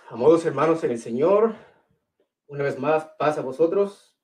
Amados hermanos en el Señor, una vez más, paz a vosotros.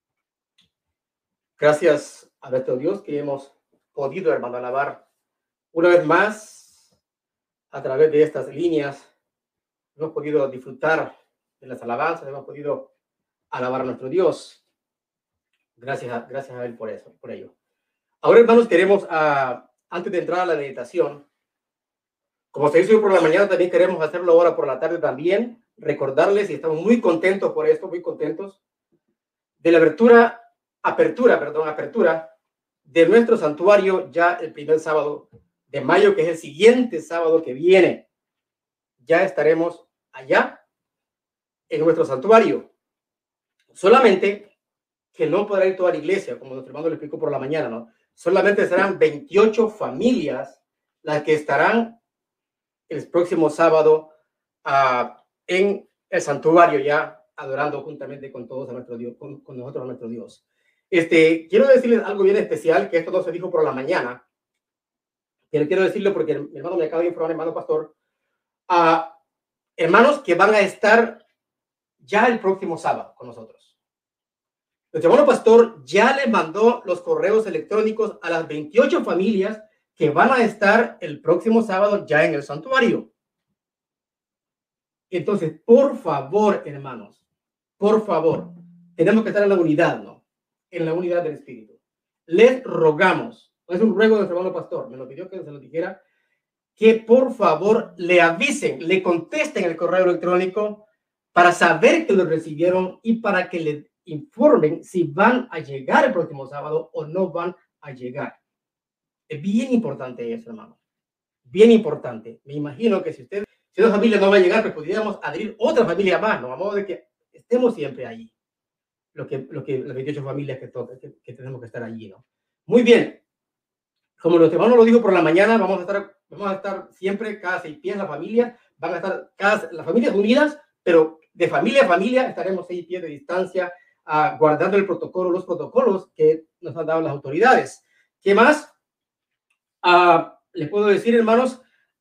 Gracias a nuestro Dios que hemos podido, hermano, alabar una vez más a través de estas líneas. Hemos podido disfrutar de las alabanzas, hemos podido alabar a nuestro Dios. Gracias a Él por eso, por ello. Ahora, hermanos, queremos, antes de entrar a la meditación, como se hizo hoy por la mañana, también queremos hacerlo ahora por la tarde también, recordarles, y estamos muy contentos por esto, muy contentos, de la apertura de nuestro santuario ya el primer sábado de mayo, que es el siguiente sábado que viene. Ya estaremos allá en nuestro santuario. Solamente que no podrá ir toda la iglesia, como nuestro hermano le explicó por la mañana, ¿no? Solamente serán 28 familias las que estarán el próximo sábado en el santuario ya adorando juntamente con todos a nuestro Dios, con nosotros a nuestro Dios. Quiero decirles algo bien especial, que esto no se dijo por la mañana, pero quiero decirlo porque mi hermano me acaba de informar, hermano pastor, hermanos que van a estar ya el próximo sábado con nosotros. Nuestro hermano pastor ya le mandó los correos electrónicos a las 28 familias que van a estar el próximo sábado ya en el santuario. Entonces, por favor, hermanos, por favor, tenemos que estar en la unidad, ¿no? En la unidad del Espíritu. Les rogamos, es un ruego de nuestro hermano pastor, me lo pidió que se lo dijera, que por favor le avisen, le contesten el correo electrónico para saber que lo recibieron y para que le informen si van a llegar el próximo sábado o no van a llegar. Es bien importante eso, hermano. Bien importante. Me imagino que si una familia no va a llegar, pues pudiéramos adherir otra familia más, ¿no? A modo de que estemos siempre allí. Las 28 familias que tenemos que estar allí, ¿no? Muy bien. Como nuestro hermano lo dijo por la mañana, vamos a estar siempre cada 6 pies la familia, van a estar las familias unidas, pero de familia a familia estaremos 6 pies de distancia, guardando los protocolos que nos han dado las autoridades. ¿Qué más? Les puedo decir, hermanos,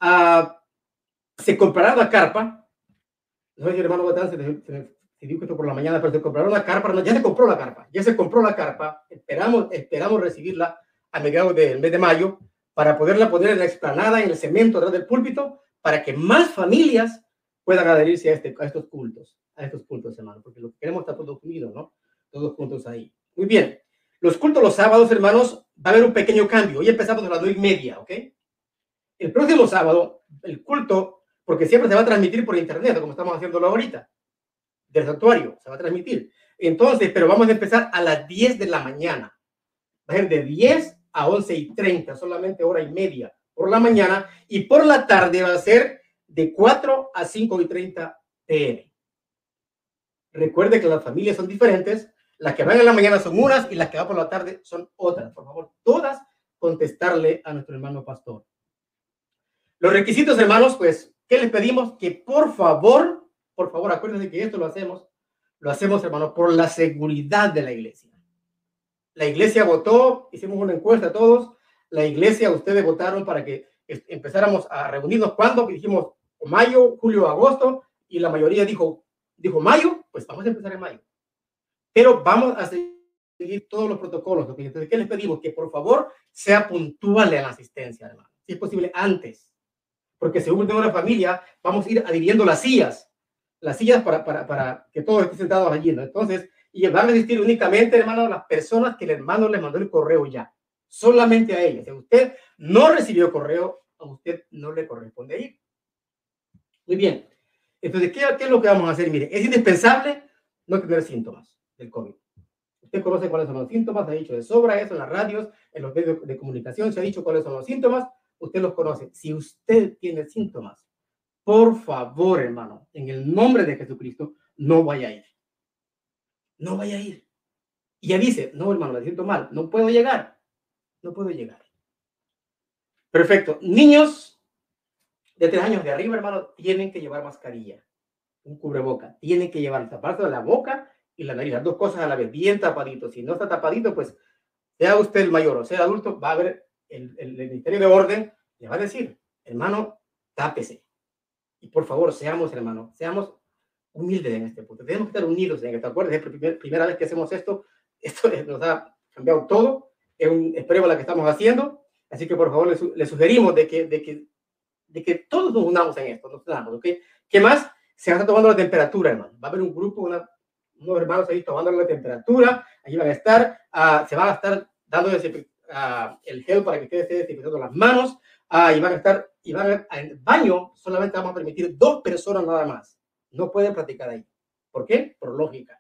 se comprará una carpa. No sé si el hermano Batán se dijo esto por la mañana, pero se comprará una carpa. No, ya se compró la carpa. Esperamos recibirla a mediados del mes de mayo para poderla poner en la explanada, en el cemento atrás del púlpito, para que más familias puedan adherirse a estos cultos, hermanos, porque lo que queremos está todos unidos, ¿no? Todos juntos ahí. Muy bien. Los cultos los sábados, hermanos, va a haber un pequeño cambio. Hoy empezamos a las 9:30, ¿ok? El próximo sábado, el culto, porque siempre se va a transmitir por internet, como estamos haciéndolo ahorita, del santuario, se va a transmitir. Entonces, pero vamos a empezar a las 10 de la mañana. Va a ser de 10 a 11:30, solamente hora y media por la mañana, y por la tarde va a ser de 4 a 5:30 p.m. Recuerde que las familias son diferentes, las que van en la mañana son unas y las que van por la tarde son otras. Por favor, todas contestarle a nuestro hermano pastor. Los requisitos, hermanos, pues, ¿qué les pedimos? Que por favor, acuérdense que esto lo hacemos, hermano, por la seguridad de la iglesia. La iglesia votó, hicimos una encuesta a todos, la iglesia, ustedes votaron para que empezáramos a reunirnos. ¿Cuándo? Dijimos mayo, julio, agosto, y la mayoría dijo mayo, pues vamos a empezar en mayo. Pero vamos a seguir todos los protocolos. Entonces, ¿qué les pedimos? Que por favor sea puntual en la asistencia, hermano. Si es posible, antes. Porque según tengo una familia, vamos a ir adhiriendo las sillas para que todos estén sentados allí, ¿no? Entonces, y van a asistir únicamente, hermano, las personas que el hermano les mandó el correo ya. Solamente a ellas. Si usted no recibió correo, a usted no le corresponde ir. Muy bien. Entonces, ¿qué es lo que vamos a hacer? Mire, es indispensable no tener síntomas del COVID. Usted conoce cuáles son los síntomas, ha dicho de sobra eso en las radios, en los medios de comunicación, se ha dicho cuáles son los síntomas, usted los conoce. Si usted tiene síntomas, por favor, hermano, en el nombre de Jesucristo, no vaya a ir. No vaya a ir. Y ya dice, no, hermano, me siento mal, no puedo llegar. No puedo llegar. Perfecto. Niños de 3 años de arriba, hermano, tienen que llevar mascarilla, un cubreboca. Tienen que llevar taparse de la boca y la nariz, las dos cosas a la vez, bien tapadito. Si no está tapadito, pues sea usted el mayor o sea adulto, va a haber el Ministerio de Orden, le va a decir, hermano, tápese. Y por favor, seamos, hermano, seamos humildes en este punto. Tenemos que estar unidos en esto. ¿Te acuerdas? Es la primera vez que hacemos esto. Esto nos ha cambiado todo. Es es prueba la que estamos haciendo. Así que por favor, le sugerimos de que todos nos unamos en esto. Nos unamos, ¿ok? ¿Qué más? Se va a estar tomando la temperatura, hermano. Va a haber un grupo, unos hermanos ahí tomando la temperatura. Allí van a estar. Se van a estar dando el gel para que ustedes estén desinfectando las manos. Y van a estar, en baño solamente vamos a permitir 2 personas nada más. No pueden practicar ahí. ¿Por qué? Por lógica.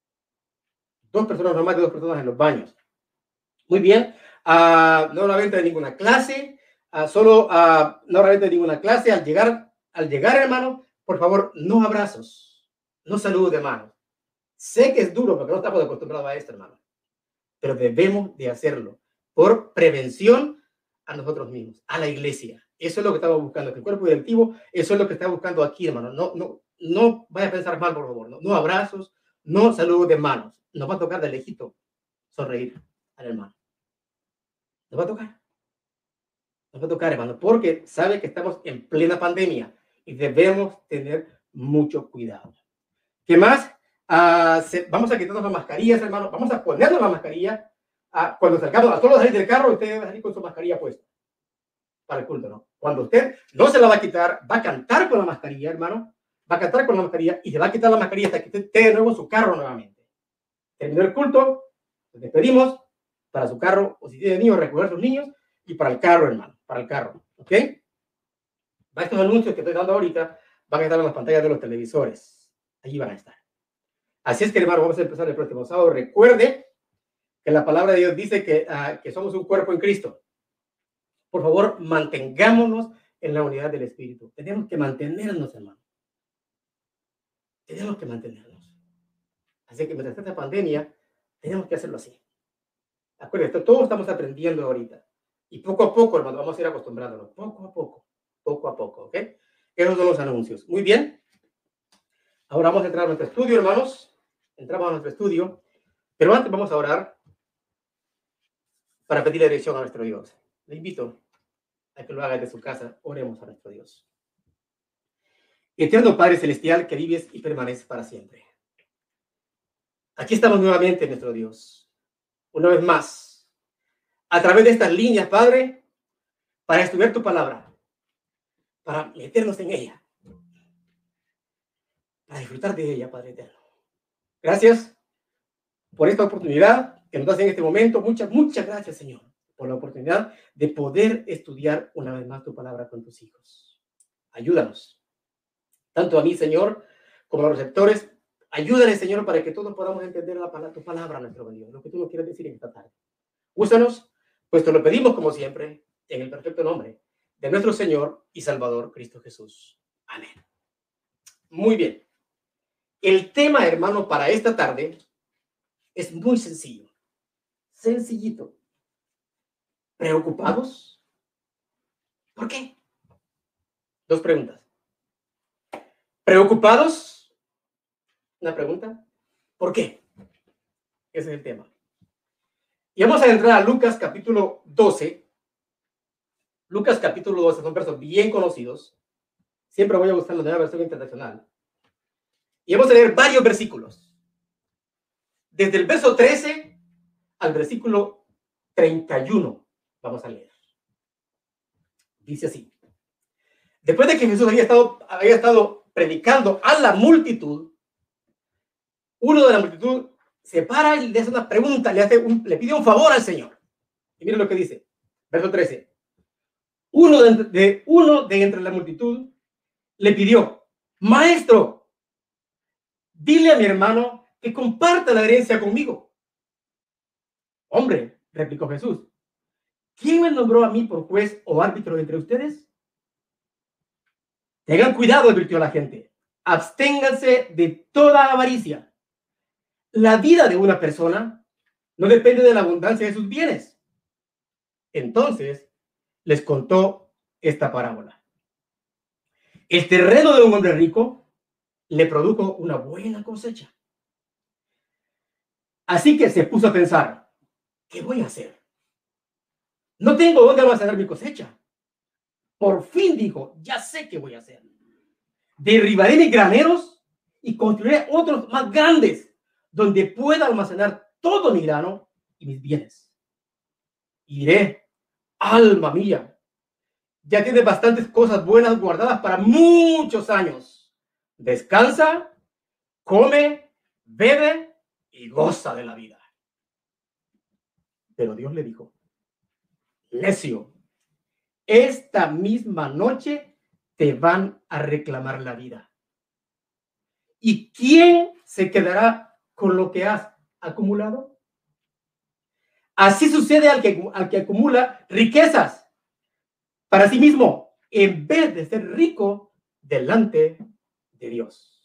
2 personas, no más de 2 personas en los baños. Muy bien. No habrá venta de ninguna clase. No habrá venta de ninguna clase. Al llegar, hermano, por favor, no abrazos, no saludos de mano. Sé que es duro porque no estamos acostumbrados a esto, hermano. Pero debemos de hacerlo por prevención a nosotros mismos, a la iglesia. Eso es lo que estamos buscando. Que el cuerpo directivo, eso es lo que está buscando aquí, hermano. No vaya a pensar mal, por favor. No abrazos, no saludos de manos. Nos va a tocar de lejito sonreír al hermano. Nos va a tocar. Nos va a tocar, hermano, porque sabe que estamos en plena pandemia y debemos tener mucho cuidado. ¿Qué más? Vamos a quitarnos las mascarillas, hermano. Vamos a ponernos la mascarilla. Cuando salgamos, a todos salir del carro, usted va a salir con su mascarilla puesta para el culto, ¿no? Cuando usted no se la va a quitar, va a cantar con la mascarilla, hermano. Va a cantar con la mascarilla y se va a quitar la mascarilla hasta que usted esté de nuevo en su carro nuevamente. Terminó el culto, nos despedimos para su carro, o si tiene niños, recoger a sus niños, y para el carro, hermano, para el carro, ¿ok? Estos anuncios que estoy dando ahorita van a estar en las pantallas de los televisores. Allí van a estar. Así es que, hermano, vamos a empezar el próximo sábado. Recuerde que la palabra de Dios dice que somos un cuerpo en Cristo. Por favor, mantengámonos en la unidad del Espíritu. Tenemos que mantenernos, hermano. Tenemos que mantenernos. Así que mientras esta pandemia, tenemos que hacerlo así. Acuérdense, todos estamos aprendiendo ahorita. Y poco a poco, hermano, vamos a ir acostumbrándonos. Poco a poco, ¿ok? Esos son los anuncios. Muy bien. Ahora vamos a entrar a nuestro estudio, hermanos. Entramos a nuestro estudio. Pero antes vamos a orar para pedirle dirección a nuestro Dios. Le invito a que lo haga desde su casa. Oremos a nuestro Dios. Eterno Padre Celestial, que vives y permaneces para siempre. Aquí estamos nuevamente, nuestro Dios. Una vez más, a través de estas líneas, Padre, para estudiar tu palabra, para meternos en ella, para disfrutar de ella, Padre eterno. Gracias por esta oportunidad que nos das en este momento. Muchas gracias, Señor, por la oportunidad de poder estudiar una vez más tu palabra con tus hijos. Ayúdanos, tanto a mí, Señor, como a los receptores. Ayúdale, Señor, para que todos podamos entender tu palabra, nuestro Dios, lo que tú nos quieres decir en esta tarde. Úsanos, pues te lo pedimos como siempre, en el perfecto nombre de nuestro Señor y Salvador, Cristo Jesús. Amén. Muy bien. El tema, hermano, para esta tarde es muy sencillo. Sencillito. ¿Preocupados? ¿Por qué? 2 preguntas. ¿Preocupados? Una pregunta. ¿Por qué? Ese es el tema. Y vamos a entrar a Lucas capítulo 12. Lucas capítulo 12 son versos bien conocidos. Siempre voy a buscar la nueva versión internacional. Y vamos a leer varios versículos. Desde el verso 13 al versículo 31 vamos a leer. Dice así. Después de que Jesús había estado predicando a la multitud, uno de la multitud se para y le hace una pregunta, le pide un favor al Señor. Y miren lo que dice, verso 13. Uno de entre la multitud le pidió, maestro, dile a mi hermano que comparta la herencia conmigo. Hombre, replicó Jesús, ¿quién me nombró a mí por juez o árbitro entre ustedes? Tengan cuidado, advirtió la gente. Absténganse de toda avaricia. La vida de una persona no depende de la abundancia de sus bienes. Entonces les contó esta parábola. El terreno de un hombre rico le produjo una buena cosecha. Así que se puso a pensar, ¿qué voy a hacer? No tengo dónde almacenar mi cosecha. Por fin dijo, ya sé qué voy a hacer. derribaré mis graneros y construiré otros más grandes, donde pueda almacenar todo mi grano y mis bienes. Y diré, alma mía, ya tienes bastantes cosas buenas guardadas para muchos años. Descansa, come, bebe y goza de la vida. Pero Dios le dijo, necio, esta misma noche te van a reclamar la vida. ¿Y quién se quedará con lo que has acumulado? Así sucede al que acumula riquezas para sí mismo, en vez de ser rico delante de Dios.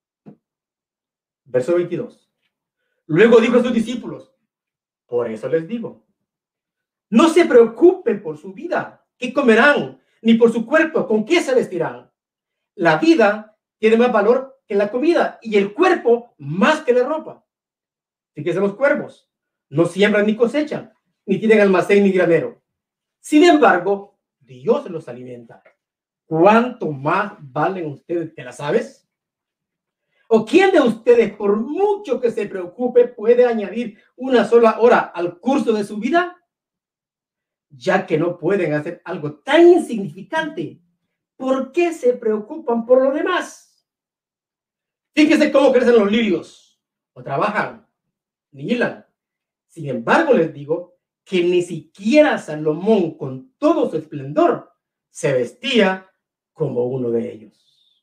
Verso 22. Luego dijo a sus discípulos, por eso les digo, no se preocupen por su vida, qué comerán, ni por su cuerpo, con qué se vestirán. La vida tiene más valor que la comida y el cuerpo más que la ropa. Fíjense los cuervos, no siembran ni cosechan, ni tienen almacén ni granero. Sin embargo, Dios los alimenta. ¿Cuánto más valen ustedes que las aves? ¿O quién de ustedes, por mucho que se preocupe, puede añadir una sola hora al curso de su vida? Ya que no pueden hacer algo tan insignificante, ¿por qué se preocupan por lo demás? Fíjense cómo crecen los lirios, no trabajan, ni hilan. Sin embargo, les digo que ni siquiera Salomón, con todo su esplendor, se vestía como uno de ellos.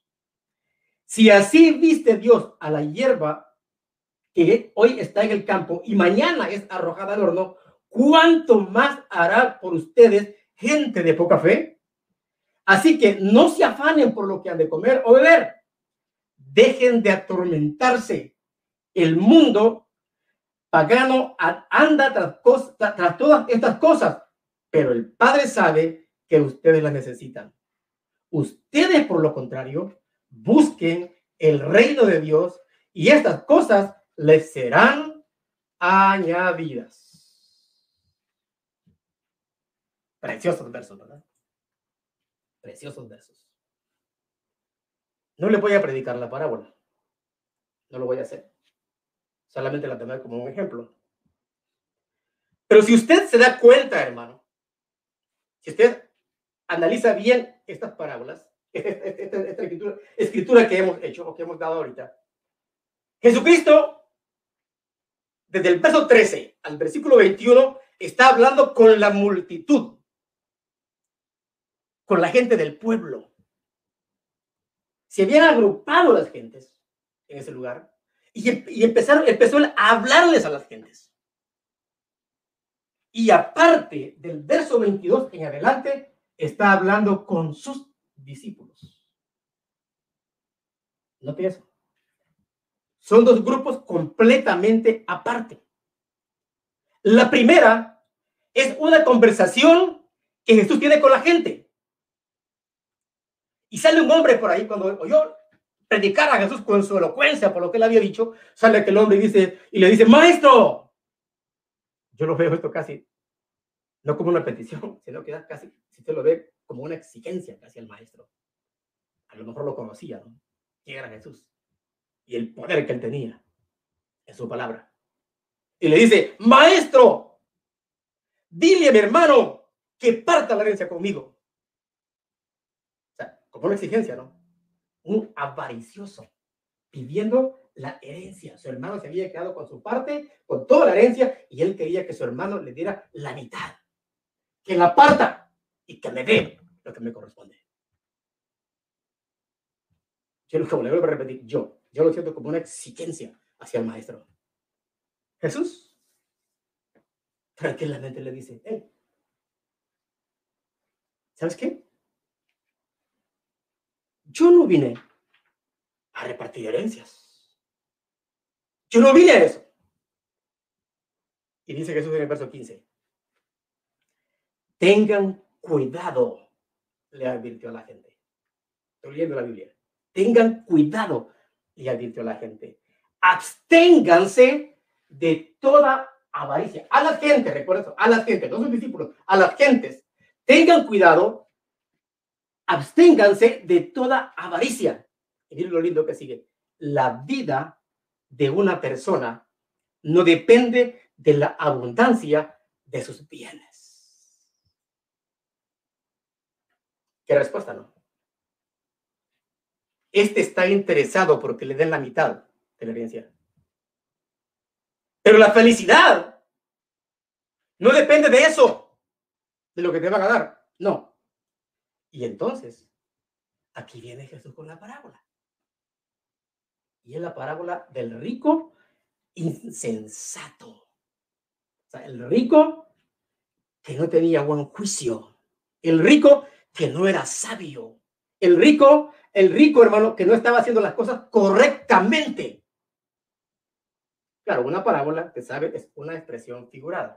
Si así viste Dios a la hierba que hoy está en el campo y mañana es arrojada al horno, ¿cuánto más hará por ustedes, gente de poca fe? Así que no se afanen por lo que han de comer o beber. Dejen de atormentarse. El mundo pagano anda tras todas estas cosas, pero el Padre sabe que ustedes las necesitan. Ustedes, por lo contrario, busquen el reino de Dios y estas cosas les serán añadidas. Preciosos versos, ¿verdad? Preciosos versos. No les voy a predicar la parábola. No lo voy a hacer. Solamente la tomé como un ejemplo. Pero si usted se da cuenta, hermano, si usted analiza bien estas parábolas, esta escritura que hemos hecho o que hemos dado ahorita, Jesucristo, desde el verso 13 al versículo 21, está hablando con la multitud, con la gente del pueblo. Se habían agrupado las gentes en ese lugar y empezó a hablarles a las gentes. Y aparte del verso 22 en adelante, está hablando con sus discípulos. Note eso. Son dos grupos completamente aparte. La primera es una conversación que Jesús tiene con la gente. Y sale un hombre por ahí, cuando oyó predicar a Jesús con su elocuencia por lo que él había dicho, sale aquel hombre y le dice, maestro. Yo lo veo esto casi, no como una petición, sino que casi, si usted lo ve, como una exigencia casi al maestro. A lo mejor lo conocía, ¿no? ¿Quién era Jesús? Y el poder que él tenía en su palabra. Y le dice, maestro, dile a mi hermano que parta la herencia conmigo. O sea, como una exigencia, ¿no? Un avaricioso pidiendo la herencia. Su hermano se había quedado con su parte, con toda la herencia, y él quería que su hermano le diera la mitad. Que la parta y que me dé lo que me corresponde. Yo, como le vuelvo a repetir, yo lo siento como una exigencia hacia el maestro. Jesús tranquilamente le dice, hey, ¿sabes qué? Yo no vine a repartir herencias. Yo no vine a eso. Y dice Jesús en el verso 15. Tengan cuidado, le advirtió a la gente. Estoy leyendo la Biblia. Tengan cuidado, le advirtió a la gente. Absténganse de toda avaricia. A la gente, recuerda eso, a la gente, no sus discípulos, a las gentes. Tengan cuidado, absténganse de toda avaricia. Y miren lo lindo que sigue. La vida de una persona no depende de la abundancia de sus bienes. ¿Qué respuesta, no? Este está interesado porque le den la mitad de la herencia. Pero la felicidad no depende de eso, de lo que te van a dar. No. Y entonces, aquí viene Jesús con la parábola. Y es la parábola del rico insensato. O sea, el rico que no tenía buen juicio. El rico que no era sabio. El rico, hermano, que no estaba haciendo las cosas correctamente. Claro, una parábola, que sabe, es una expresión figurada.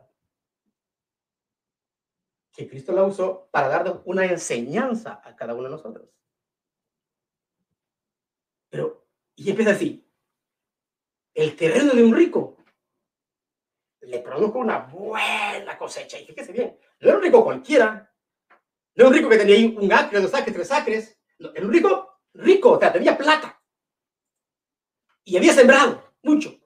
Que Cristo la usó para darnos una enseñanza a cada uno de nosotros. Pero, y empieza así. El terreno de un rico le produjo una buena cosecha. Y fíjese bien, no era un rico cualquiera. No era un rico que tenía ahí 1 acre, 2 acres, 3 acres. No, era un rico, rico, o sea, tenía plata. Y había sembrado mucho.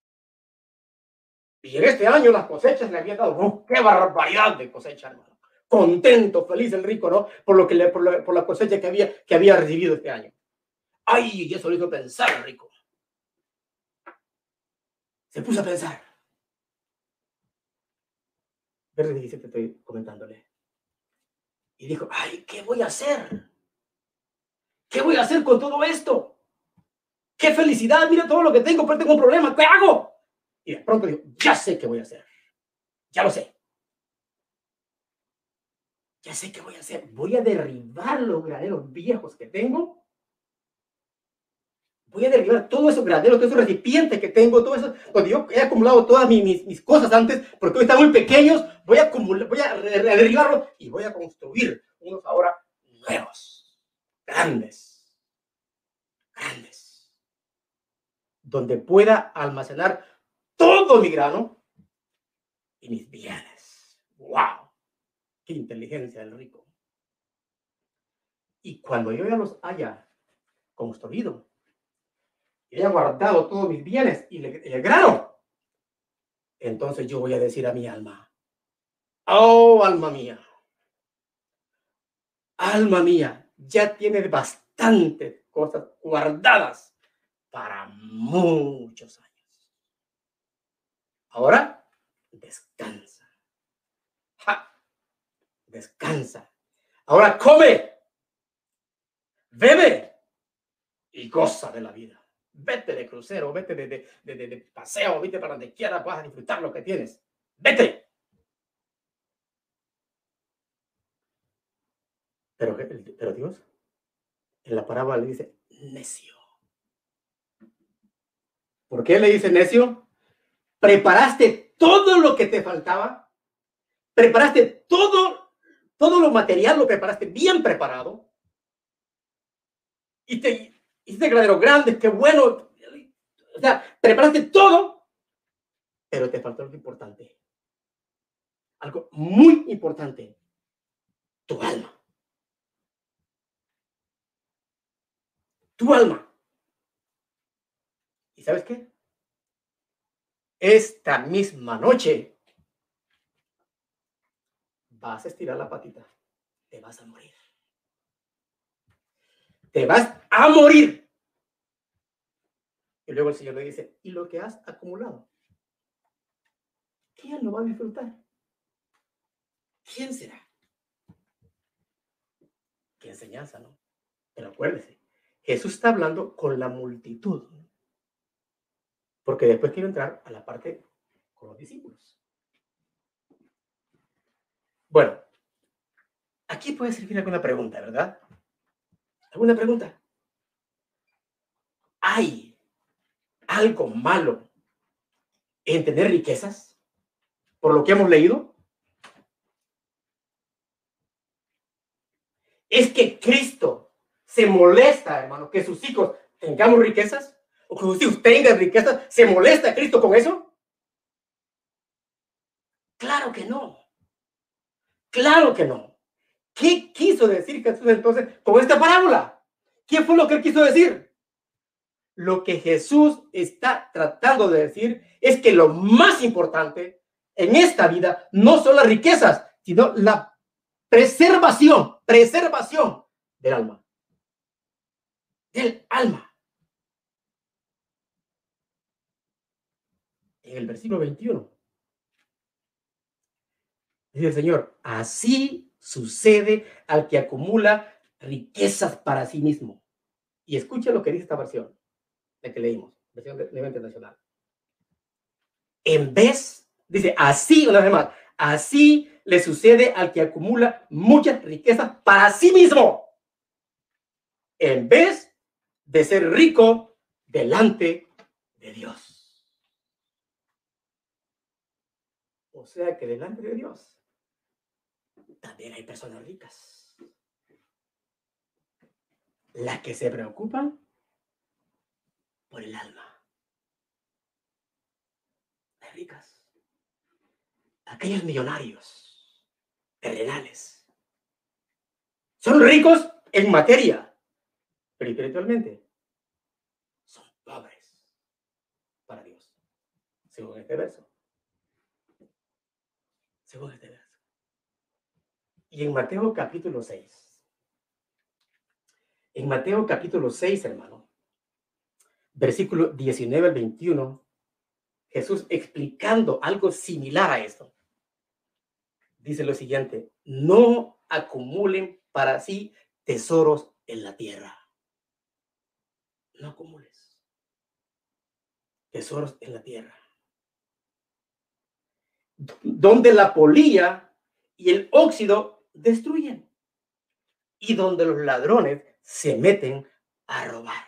Y en este año las cosechas le habían dado, ¡qué barbaridad de cosecha, hermano! Contento, feliz el rico, ¿no? Por la cosecha que había recibido este año. ¡Ay! Y eso lo hizo pensar el rico. Se puso a pensar. Verso 17 estoy comentándole. Y dijo, ¡ay! ¿Qué voy a hacer? ¿Qué voy a hacer con todo esto? ¡Qué felicidad! Mira todo lo que tengo, pero tengo un problema. ¿Qué hago? Y de pronto digo, ya sé qué voy a hacer. Ya lo sé. Ya sé qué voy a hacer. Voy a derribar los graneros viejos que tengo. Voy a derribar todos esos graneros, todos esos recipientes que tengo, todo eso, donde yo he acumulado todas mis cosas antes, porque hoy están muy pequeños. Voy a derribarlos y voy a construir unos ahora nuevos, grandes, donde pueda almacenar todo mi grano y mis bienes. ¡Wow! ¡Qué inteligencia del rico! Y cuando yo ya los haya construido y haya guardado todos mis bienes y el grano, entonces yo voy a decir a mi alma, oh, alma mía, ya tienes bastantes cosas guardadas para muchos años. Ahora, descansa. ¡Ja! Descansa. Ahora come, bebe y goza de la vida. Vete de crucero, vete de paseo, vete para donde quieras, vas a disfrutar lo que tienes. Vete. Pero Dios, en la parábola le dice, necio. ¿Por qué le dice necio? Preparaste todo lo que te faltaba. Preparaste todo lo material, lo preparaste bien preparado. Y te hiciste granero grande, qué bueno. O sea, preparaste todo, pero te faltó algo importante. Algo muy importante. Tu alma. Tu alma. ¿Y sabes qué? Esta misma noche vas a estirar la patita. Te vas a morir. Te vas a morir. Y luego el Señor le dice, ¿y lo que has acumulado? ¿Quién lo va a disfrutar? ¿Quién será? Qué enseñanza, ¿no? Pero acuérdese, Jesús está hablando con la multitud. Porque después quiero entrar a la parte con los discípulos. Bueno, aquí puede servir alguna pregunta, ¿verdad? ¿Alguna pregunta? ¿Hay algo malo en tener riquezas? Por lo que hemos leído. Es que Cristo se molesta, hermano, que sus hijos tengamos riquezas, o que sus hijos tengan riquezas. ¿Se molesta Cristo con eso? Claro que no. Claro que no. ¿Qué quiso decir Jesús entonces con esta parábola? ¿Qué fue lo que él quiso decir? Lo que Jesús está tratando de decir es que lo más importante en esta vida no son las riquezas, sino la preservación del alma. Del alma. En el versículo 21 dice el Señor, así sucede al que acumula riquezas para sí mismo. Y escucha lo que dice esta versión, la que leímos, versión de Nueva Internacional. En vez, dice, así, una vez más, así le sucede al que acumula muchas riquezas para sí mismo, en vez de ser rico delante de Dios. O sea que delante de Dios también hay personas ricas, las que se preocupan por el alma. Las ricas. Aquellos millonarios terrenales son ricos en materia, pero espiritualmente son pobres para Dios, según este verso. Según este verso. Y en Mateo capítulo 6. En Mateo capítulo 6, hermano, versículo 19 al 21, Jesús explicando algo similar a esto. Dice lo siguiente, no acumulen para sí tesoros en la tierra. No acumules tesoros en la tierra, donde la polilla y el óxido destruyen y donde los ladrones se meten a robar.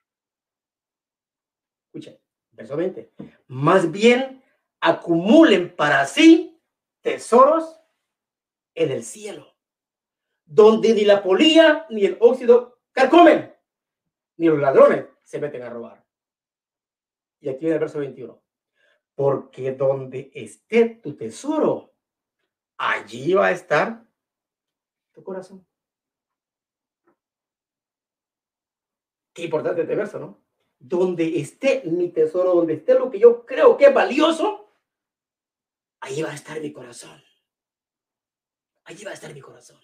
Escuchen, verso 20. Más bien acumulen para sí tesoros en el cielo, donde ni la polilla ni el óxido carcomen, ni los ladrones se meten a robar. Y aquí en el verso 21. Porque donde esté tu tesoro, allí va a estar tu corazón. Qué importante este verso, ¿no? Donde esté mi tesoro, donde esté lo que yo creo que es valioso, allí va a estar mi corazón. Allí va a estar mi corazón.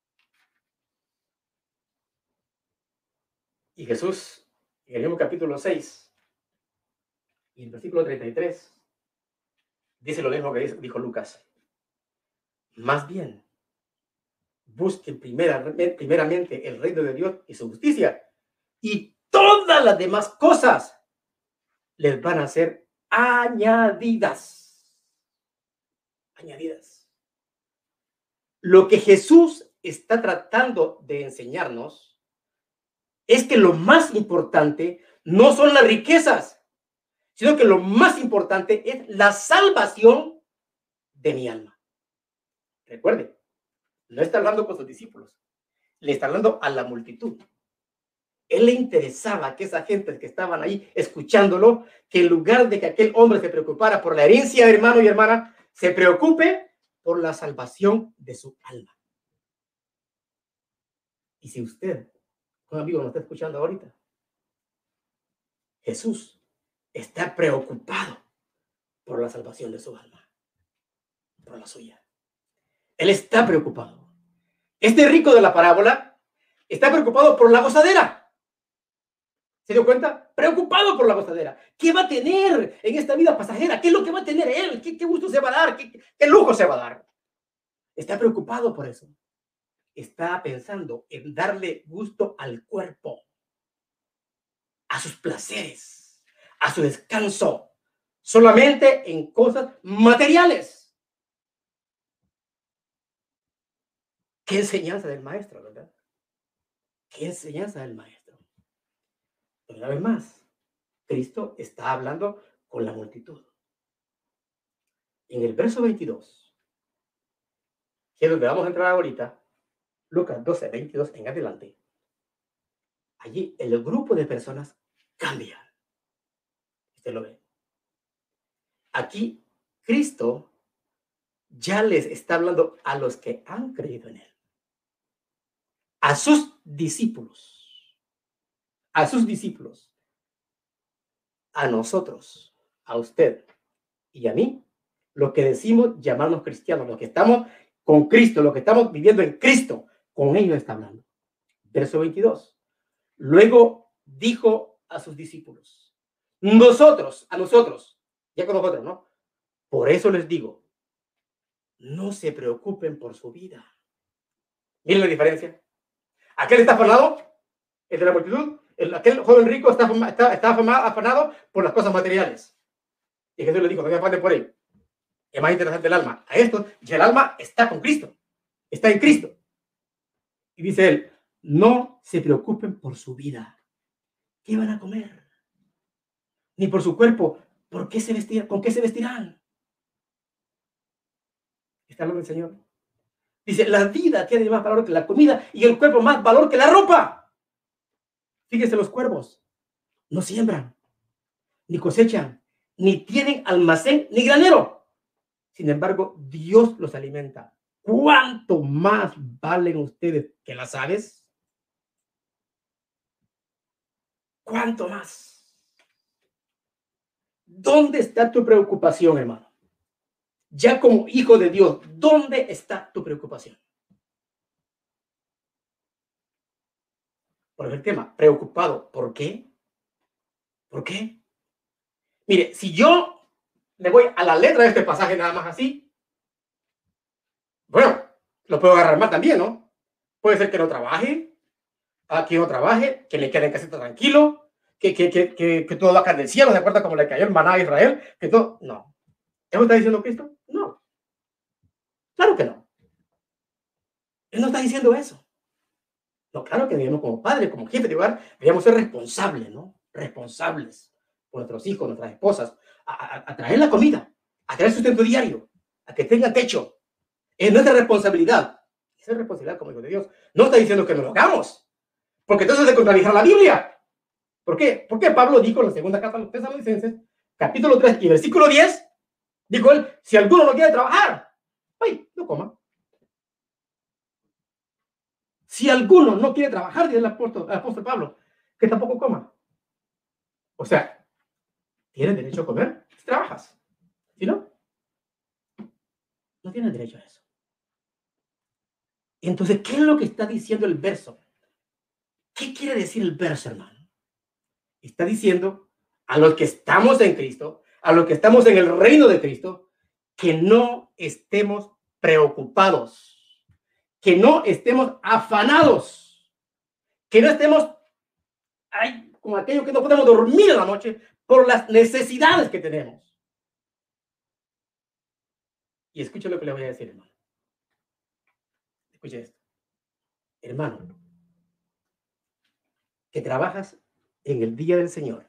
Y Jesús, en el mismo capítulo 6, y en el versículo 33, dice lo mismo que dijo Lucas. Más bien, busquen primeramente el reino de Dios y su justicia, y todas las demás cosas les van a ser añadidas. Añadidas. Lo que Jesús está tratando de enseñarnos es que lo más importante no son las riquezas, sino que lo más importante es la salvación de mi alma. Recuerde, no está hablando con sus discípulos, le está hablando a la multitud. Él le interesaba que esa gente que estaban ahí escuchándolo, que en lugar de que aquel hombre se preocupara por la herencia de hermano y hermana, se preocupe por la salvación de su alma. Y si usted, un amigo, nos está escuchando ahorita, Jesús está preocupado por la salvación de su alma, por la suya. Él está preocupado. Este rico de la parábola está preocupado por la gozadera. ¿Se dio cuenta? Preocupado por la gozadera. ¿Qué va a tener en esta vida pasajera? ¿Qué es lo que va a tener él? ¿Qué gusto se va a dar? ¿Qué lujo se va a dar? Está preocupado por eso. Está pensando en darle gusto al cuerpo, a sus placeres, a su descanso, solamente en cosas materiales. ¿Qué enseñanza del maestro, verdad? ¿Qué enseñanza del maestro? Pero una vez más, Cristo está hablando con la multitud. En el verso 22, que es donde vamos a entrar ahorita, Lucas 12, 22 en adelante, allí el grupo de personas cambia. Usted lo ve. Aquí Cristo ya les está hablando a los que han creído en él, a sus discípulos, a nosotros, a usted y a mí, lo que decimos llamarnos cristianos, los que estamos con Cristo, los que estamos viviendo en Cristo, con ellos está hablando. Verso 22. Luego dijo a sus discípulos, nosotros, a nosotros, ya con nosotros, ¿no? Por eso les digo, no se preocupen por su vida. Miren la diferencia. Aquel está afanado, el de la multitud, aquel joven rico está afanado por las cosas materiales. Y Jesús le dijo, no se afanen por él. Es más interesante el alma. A esto, ya el alma está con Cristo, está en Cristo. Y dice él, no se preocupen por su vida. ¿Qué van a comer? Ni por su cuerpo. ¿Por qué se vestirán? ¿Con qué se vestirán? Está hablando el Señor. Dice, la vida tiene más valor que la comida y el cuerpo más valor que la ropa. Fíjense, los cuervos no siembran, ni cosechan, ni tienen almacén, ni granero. Sin embargo, Dios los alimenta. ¿Cuánto más valen ustedes que las aves? ¿Cuánto más? ¿Dónde está tu preocupación, hermano? Ya como hijo de Dios, ¿dónde está tu preocupación? Por el tema, preocupado. ¿Por qué? ¿Por qué? Mire, si yo me voy a la letra de este pasaje nada más así, bueno, lo puedo agarrar mal también, ¿no? Puede ser que no trabaje, que no trabaje, que me quede en casita tranquilo, que todo va a caer del cielo, ¿de acuerdo? Como le cayó el maná a Israel, que todo... No. ¿Eso está diciendo Cristo? No. Claro que no. Él no está diciendo eso. No, claro que debemos como padre, como jefe de hogar, debemos ser responsables, ¿no? Responsables por nuestros hijos, nuestras esposas, a traer la comida, a traer sustento diario, a que tengan techo. Es nuestra responsabilidad. Esa es responsabilidad como hijo de Dios. No está diciendo que no lo hagamos, porque entonces se contradice la Biblia. ¿Por qué? Porque Pablo dijo en la segunda carta a los Tesalonicenses, capítulo 3 y versículo 10, dijo él, si alguno no quiere trabajar, ay, no coma. Si alguno no quiere trabajar, dice el apóstol Pablo, que tampoco coma. O sea, ¿tienes derecho a comer si trabajas? Si no, no tienes derecho a eso. Entonces, ¿qué es lo que está diciendo el verso? ¿Qué quiere decir el verso, hermano? Está diciendo a los que estamos en Cristo, a los que estamos en el reino de Cristo, que no estemos preocupados, que no estemos afanados, que no estemos como aquellos que no podemos dormir en la noche por las necesidades que tenemos. Y escuche lo que le voy a decir, hermano. Escuche esto. Hermano, que trabajas en el día del Señor.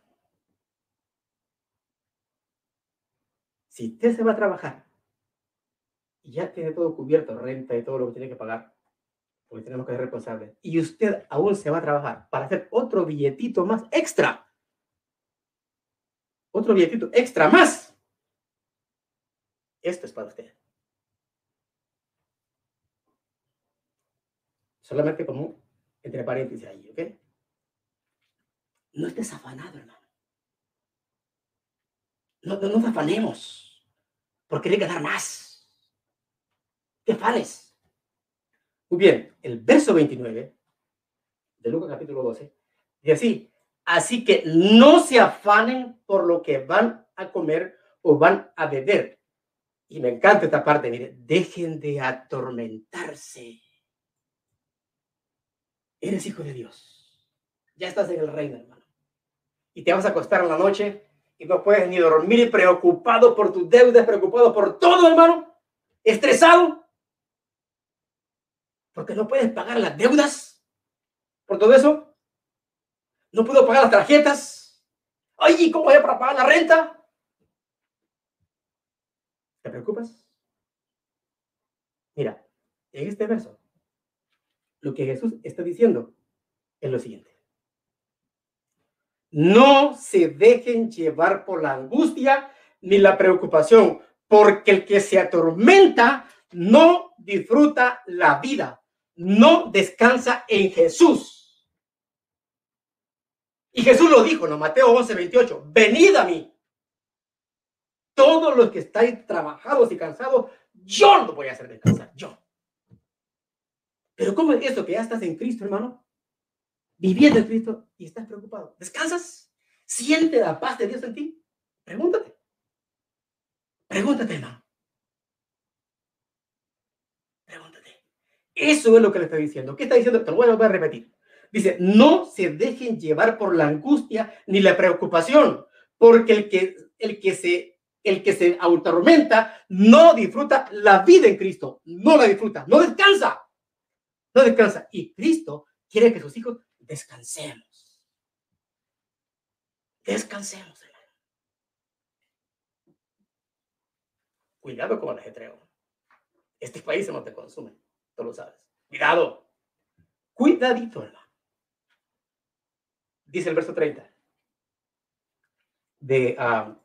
Si usted se va a trabajar y ya tiene todo cubierto, renta y todo lo que tiene que pagar, porque tenemos que ser responsables, y usted aún se va a trabajar para hacer otro billetito más extra, otro billetito extra más, esto es para usted. Solamente como entre paréntesis ahí, ¿ok? No estés afanado, hermano. No nos afanemos por querer ganar más. ¿Qué afanes? Muy bien, el verso 29 de Lucas capítulo 12 dice así que no se afanen por lo que van a comer o van a beber. Y me encanta esta parte, mire, dejen de atormentarse. Eres hijo de Dios. Ya estás en el reino, hermano. Y te vas a acostar en la noche y no puedes ni dormir, preocupado por tus deudas, preocupado por todo, hermano. Estresado. Porque no puedes pagar las deudas. Por todo eso. No puedo pagar las tarjetas. Ay, ¿cómo voy a para pagar la renta? ¿Te preocupas? Mira, en este verso, lo que Jesús está diciendo es lo siguiente. No se dejen llevar por la angustia ni la preocupación, porque el que se atormenta no disfruta la vida, no descansa en Jesús. Y Jesús lo dijo, ¿no? Mateo 11:28, venid a mí. Todos los que estáis trabajados y cansados, yo los voy a hacer descansar, yo. Pero ¿cómo es eso que ya estás en Cristo, hermano? Viviendo en Cristo y estás preocupado. ¿Descansas? ¿Siente la paz de Dios en ti? Pregúntate. Pregúntate, hermano. Pregúntate. Eso es lo que le está diciendo. ¿Qué está diciendo? Te lo voy a repetir. Dice, no se dejen llevar por la angustia ni la preocupación, porque el que se autormenta no disfruta la vida en Cristo, no la disfruta, no descansa, no descansa. Y Cristo quiere que sus hijos descansemos. Descansemos, hermano. Cuidado con el ajetreo. Este país no te consume, tú lo sabes. Cuidado. Cuidadito, hermano. Dice el verso 30 de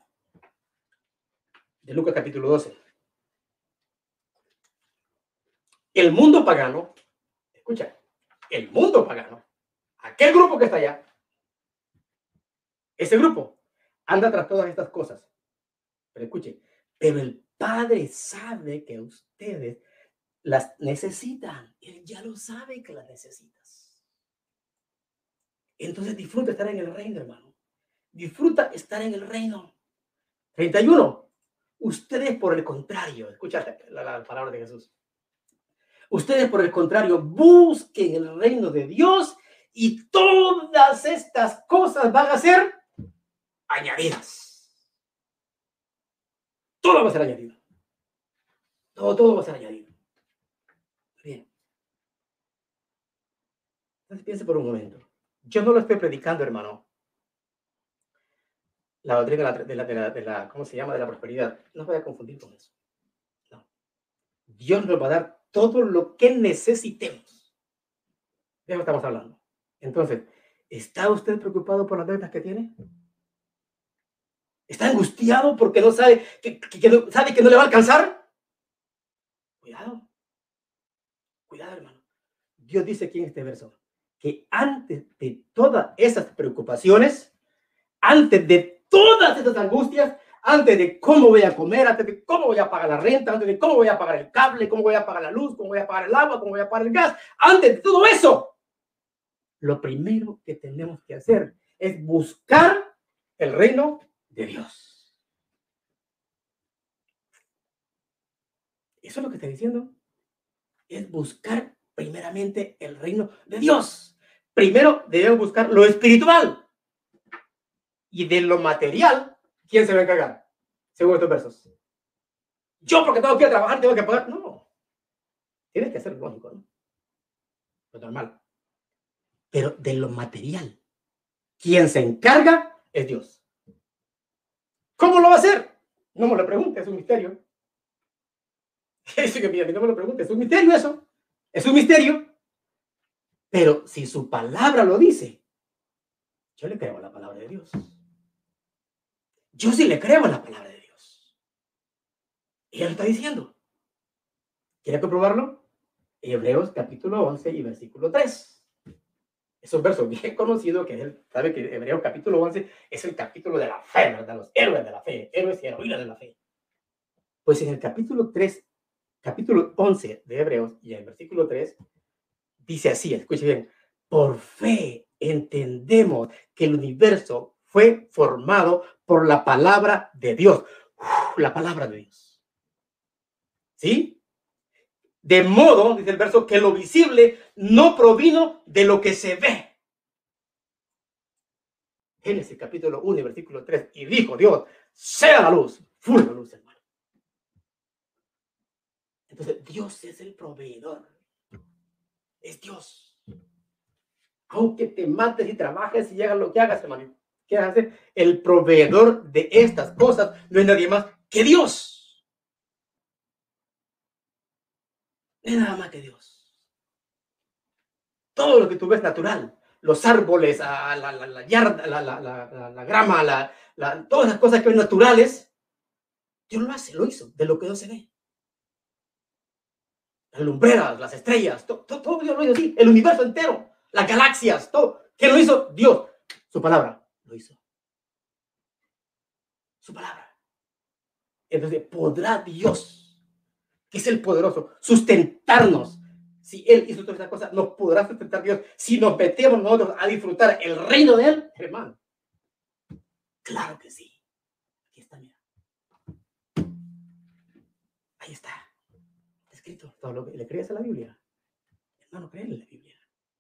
Lucas capítulo 12. El mundo pagano, escucha, el mundo pagano, aquel grupo que está allá, ese grupo anda tras todas estas cosas. Pero escuche, pero el Padre sabe que ustedes las necesitan. Él ya lo sabe que las necesitas. Entonces disfruta estar en el reino, hermano. Disfruta estar en el reino. 31. Ustedes por el contrario, escucha la palabra de Jesús. Ustedes por el contrario busquen el reino de Dios y todas estas cosas van a ser añadidas. Todo va a ser añadido. Todo va a ser añadido. Bien. Entonces piense por un momento. Yo no lo estoy predicando, hermano. La doctrina de la ¿cómo se llama? De la prosperidad. No voy a confundir con eso. No. Dios nos va a dar todo lo que necesitemos. De eso estamos hablando. Entonces, ¿está usted preocupado por las deudas que tiene? ¿Está angustiado porque no sabe sabe que no le va a alcanzar? Cuidado. Cuidado, hermano. Dios dice aquí en este verso que antes de todas esas preocupaciones, antes de todas esas angustias, antes de cómo voy a comer, antes de cómo voy a pagar la renta, antes de cómo voy a pagar el cable, cómo voy a pagar la luz, cómo voy a pagar el agua, cómo voy a pagar el gas, antes de todo eso, lo primero que tenemos que hacer es buscar el reino de Dios. Eso es lo que está diciendo. Es buscar primeramente el reino de Dios. Primero debemos buscar lo espiritual. Y de lo material, ¿quién se va a encargar? Según estos versos. Yo porque tengo que ir a trabajar, tengo que pagar. No. Tienes que ser lógico, ¿no? Lo normal. Pero de lo material, quien se encarga es Dios. ¿Cómo lo va a hacer? No me lo pregunte, es un misterio. Eso que no me lo pregunte, es un misterio eso. Es un misterio. Pero si su palabra lo dice, yo le creo a la palabra de Dios. Yo sí le creo a la palabra de Dios. Y él lo está diciendo. ¿Quiere comprobarlo? Hebreos capítulo 11 y versículo 3. Es un verso bien conocido que él sabe que Hebreos capítulo 11 es el capítulo de la fe, ¿verdad? Los héroes de la fe, héroes y heroínas de la fe. Pues en el capítulo 3, capítulo 11 de Hebreos y en el versículo 3, dice así, escuche bien, por fe entendemos que el universo fue formado por la palabra de Dios. La palabra de Dios. ¿Sí? De modo, dice el verso, que lo visible no provino de lo que se ve. Génesis capítulo 1 y versículo 3. Y dijo Dios, sea la luz. Fue la luz, hermano. Entonces, Dios es el proveedor. Es Dios. Aunque te mates y trabajes y hagas lo que hagas, hermano, ¿qué hace? El proveedor de estas cosas no es nadie más que Dios. No es nada más que Dios. Todo lo que tú ves natural, los árboles, la yarda, la grama, todas las cosas que ven naturales, Dios lo hace, lo hizo, de lo que no se ve. Las lumbreras, las estrellas, todo Dios lo hizo así, el universo entero, las galaxias, todo. ¿Quién lo hizo? Dios. Su palabra lo hizo. Su palabra. Entonces, ¿podrá Dios, que es el poderoso, sustentarnos? Si Él hizo todas estas cosas, ¿nos podrá sustentar Dios si nos metemos nosotros a disfrutar el reino de Él, hermano? Claro que sí. Aquí está, mira. Ahí está. Está escrito todo lo que le crees a la Biblia. Hermano, créele en la Biblia.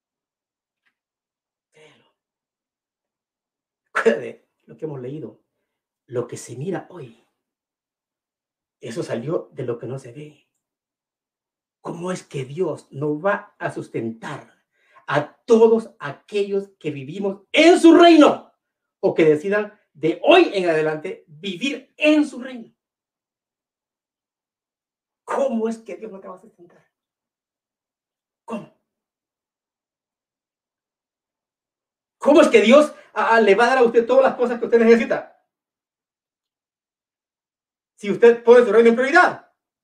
Créelo. Acuérdate lo que hemos leído. Lo que se mira hoy, eso salió de lo que no se ve. ¿Cómo es que Dios nos va a sustentar a todos aquellos que vivimos en su reino o que decidan de hoy en adelante vivir en su reino? ¿Cómo es que Dios nos va a sustentar? ¿Cómo? ¿Cómo es que Dios le va a dar a usted todas las cosas que usted necesita? Si usted pone su reino en prioridad.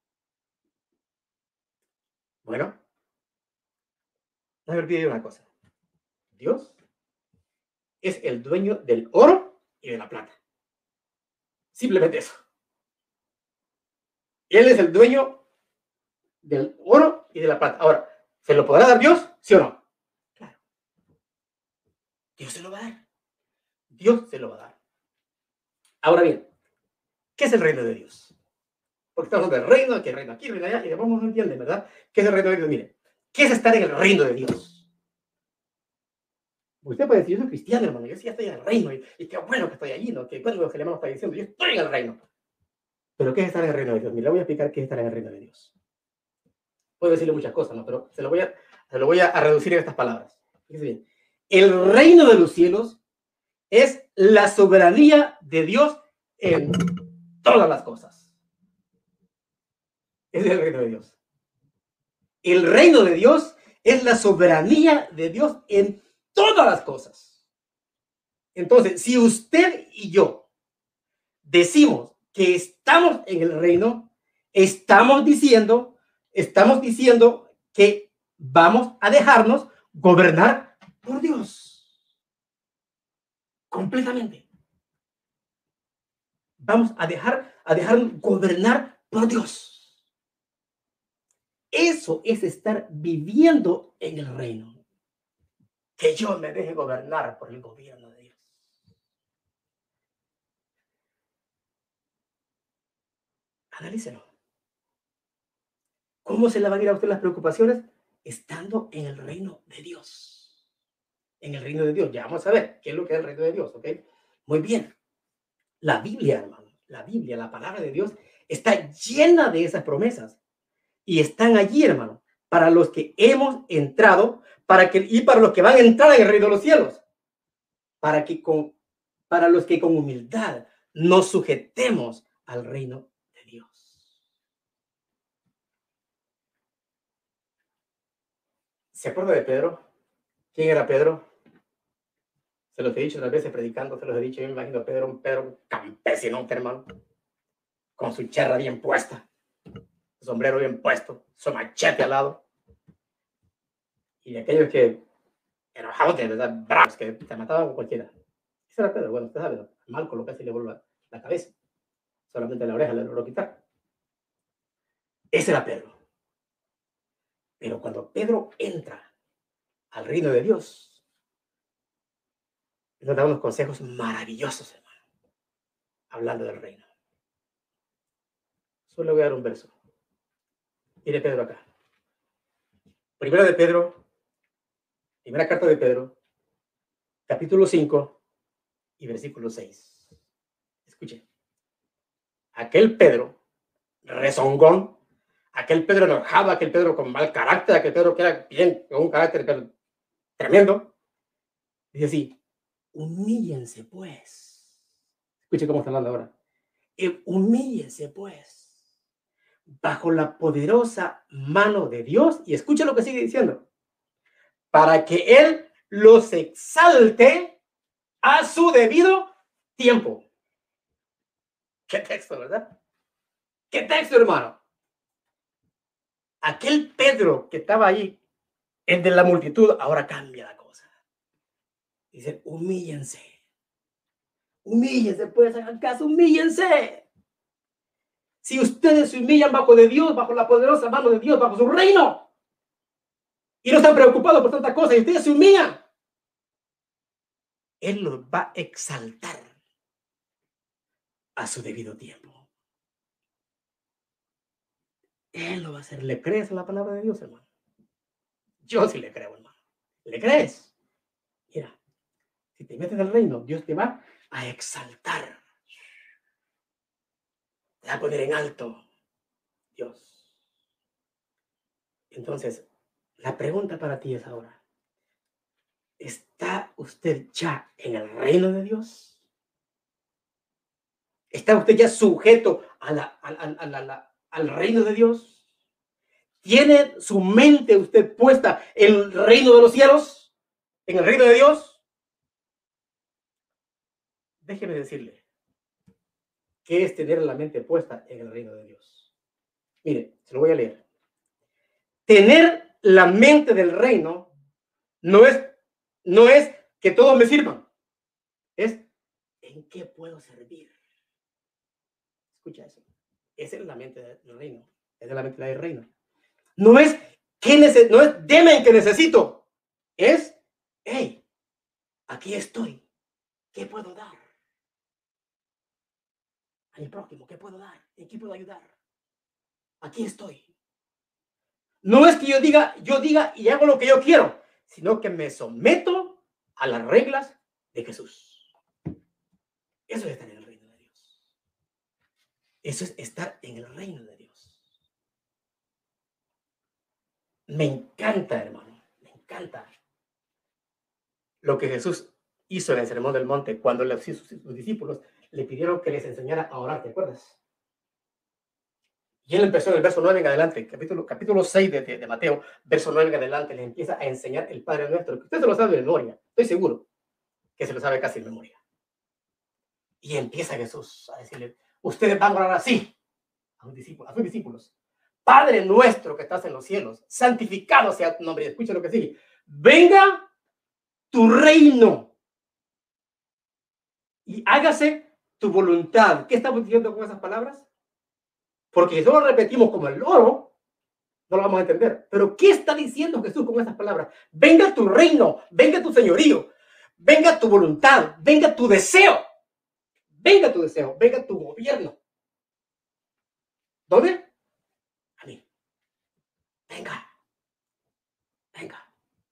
Bueno, no me olvide una cosa. Dios es el dueño del oro y de la plata. Simplemente eso. Él es el dueño del oro y de la plata. Ahora, ¿se lo podrá dar Dios? ¿Sí o no? Claro. Dios se lo va a dar. Dios se lo va a dar. Ahora bien, ¿qué es el reino de Dios? Porque estamos hablando del reino, que reino aquí, reino allá, y de no entienden, ¿verdad? ¿Qué es el reino de Dios? Mire, ¿qué es estar en el reino de Dios? Usted puede decir, yo soy cristiano, hermano, yo sí estoy en el reino, y qué bueno que estoy allí, ¿no? Qué bueno que le hermano está diciendo, yo estoy en el reino. Pero ¿qué es estar en el reino de Dios? Mira, le voy a explicar qué es estar en el reino de Dios. Puedo decirle muchas cosas, ¿no? Pero se lo voy a reducir en estas palabras. Fíjese bien. El reino de los cielos es la soberanía de Dios en todas las cosas. Ese es el reino de Dios. El reino de Dios es la soberanía de Dios en todas las cosas. Entonces, si usted y yo decimos que estamos en el reino, estamos diciendo que vamos a dejarnos gobernar por Dios. Completamente. Vamos a dejarnos gobernar por Dios. Eso es estar viviendo en el reino. Que yo me deje gobernar por el gobierno de Dios. Analícelo. ¿Cómo se le van a ir a usted las preocupaciones? Estando en el reino de Dios. En el reino de Dios. Ya vamos a ver qué es lo que es el reino de Dios, ¿ok? Muy bien. La Biblia, hermano, la Biblia, la palabra de Dios, está llena de esas promesas. Y están allí, hermano, para los que hemos entrado, y para los que van a entrar en el reino de los cielos. Para los que con humildad nos sujetemos al reino de Dios. ¿Se acuerda de Pedro? ¿Quién era Pedro? Se los he dicho otras veces predicando, se los he dicho. Yo me imagino a Pedro, un campesino, hermano, con su charra bien puesta, su sombrero bien puesto, su machete al lado. Y de aquellos que enojados, de verdad, bravos, que te mataban con cualquiera. Ese era Pedro. Bueno, usted sabe, Malco lo casi le voló la cabeza. Solamente la oreja le logró quitar. Ese era Pedro. Pero cuando Pedro entra al reino de Dios, nos da unos consejos maravillosos, hermano, hablando del reino. Solo le voy a dar un verso. Mire Pedro acá. Primera carta de Pedro, capítulo 5 y versículo 6. Escuche. Aquel Pedro, rezongón, aquel Pedro enojado, aquel Pedro con mal carácter, aquel Pedro que era bien, con un carácter tremendo, dice así, humíllense pues. Escuche cómo está hablando ahora. Humíllense pues bajo la poderosa mano de Dios, y escuche lo que sigue diciendo, para que Él los exalte a su debido tiempo. ¿Qué texto, verdad? ¿Qué texto, hermano? Aquel Pedro que estaba ahí, el de la multitud, ahora cambia la cosa. Dice, humíllense. Humíllense, pues, hagan caso, humíllense. Si ustedes se humillan bajo de Dios, bajo la poderosa mano de Dios, bajo su reino, y no están preocupados por tanta cosa, y ustedes se humillan, Él los va a exaltar a su debido tiempo. Él lo va a hacer. ¿Le crees a la palabra de Dios, hermano? Yo sí le creo, hermano. ¿Le crees? Mira, si te metes en el reino, Dios te va a exaltar. Te va a poner en alto, Dios. Entonces, la pregunta para ti es ahora, ¿está usted ya en el reino de Dios? ¿Está usted ya sujeto al reino de Dios? ¿Tiene su mente usted puesta en el reino de los cielos? ¿En el reino de Dios? Déjeme decirle, ¿qué es tener la mente puesta en el reino de Dios? Mire, se lo voy a leer. Tener la mente del reino no es que todos me sirvan, es en qué puedo servir. Escucha eso. Esa es la mente del reino. Esa es la mente del reino. No es deme que necesito. Es, hey, aquí estoy. ¿Qué puedo dar? A mi prójimo, ¿qué puedo dar? ¿En qué puedo ayudar? Aquí estoy. No es que yo diga y hago lo que yo quiero, sino que me someto a las reglas de Jesús. Eso es estar en el reino de Dios. Eso es estar en el reino de Dios. Me encanta, hermano, me encanta lo que Jesús hizo en el Sermón del Monte cuando sus discípulos le pidieron que les enseñara a orar, ¿te acuerdas? Y él empezó en el verso 9 en adelante, capítulo 6 de Mateo, verso 9 en adelante, le empieza a enseñar el Padre Nuestro, que usted se lo sabe de memoria, estoy seguro que se lo sabe casi de memoria. Y empieza Jesús a decirle, ustedes van a orar así a sus discípulos. Padre nuestro que estás en los cielos, santificado sea tu nombre. Y escucha lo que sigue. Venga tu reino y hágase tu voluntad. ¿Qué estamos diciendo con esas palabras? Porque si solo repetimos como el loro, no lo vamos a entender. Pero ¿qué está diciendo Jesús con esas palabras? Venga tu reino, venga tu señorío, venga tu voluntad, venga tu deseo. Venga tu deseo, venga tu gobierno. ¿Dónde? A mí. Venga. Venga.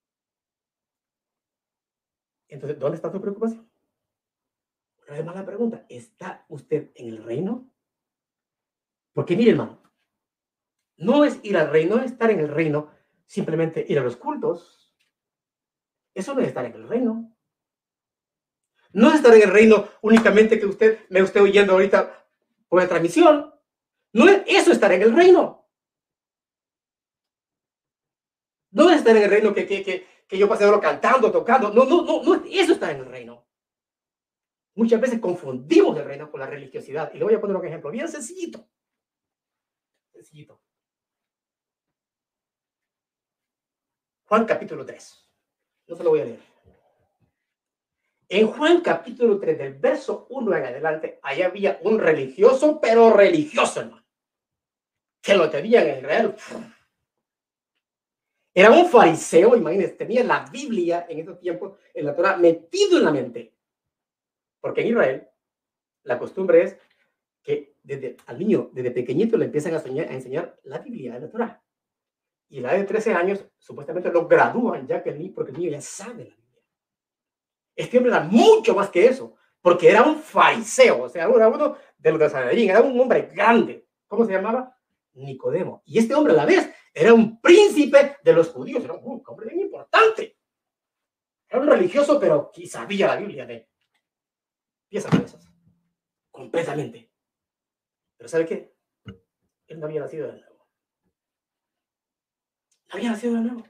Entonces, ¿dónde está tu preocupación? Una vez más la pregunta, ¿está usted en el reino? Porque mire, hermano, no es ir al reino, no es estar en el reino, simplemente ir a los cultos. Eso no es estar en el reino. No es estar en el reino únicamente que usted me esté oyendo ahorita por la transmisión. No es eso estar en el reino. No es estar en el reino que yo pase ahora cantando, tocando. No es eso estar en el reino. Muchas veces confundimos el reino con la religiosidad. Y le voy a poner un ejemplo bien sencillito. Sencillito. Juan capítulo 3. No se lo voy a leer. En Juan capítulo 3, del verso 1 en adelante, ahí había un religioso, pero religioso, hermano, que lo tenían en Israel. Era un fariseo, imagínense, tenía la Biblia en esos tiempos, en la Torah, metido en la mente. Porque en Israel, la costumbre es que al niño, desde pequeñito, le empiezan a enseñar la Biblia, la Torah. Y a la edad de 13 años, supuestamente lo gradúan ya porque el niño ya sabe la Biblia. Este hombre era mucho más que eso, porque era un fariseo, o sea, era uno de los de Sanedrín, era un hombre grande. ¿Cómo se llamaba? Nicodemo. Y este hombre a la vez era un príncipe de los judíos, era un hombre bien importante. Era un religioso, pero que sabía la Biblia de pies a cabezas, completamente. Pero ¿sabe qué? Él no había nacido de nuevo. No había nacido de nuevo.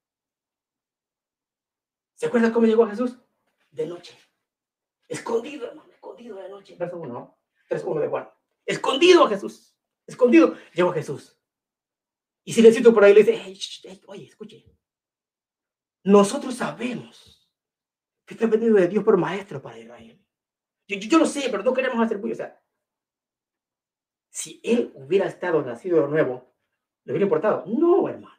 ¿Se acuerdan cómo llegó a Jesús? De noche. Escondido, hermano, escondido de noche. Verso 1, 3:1 de Juan. Escondido a Jesús. Escondido. Llegó a Jesús. Y silencito por ahí le dice, hey, oye, escuche. Nosotros sabemos que está venido de Dios por maestro para Israel. Yo lo sé, pero no queremos hacer bullying. O sea, si él hubiera estado nacido de nuevo, ¿le hubiera importado? No, hermano.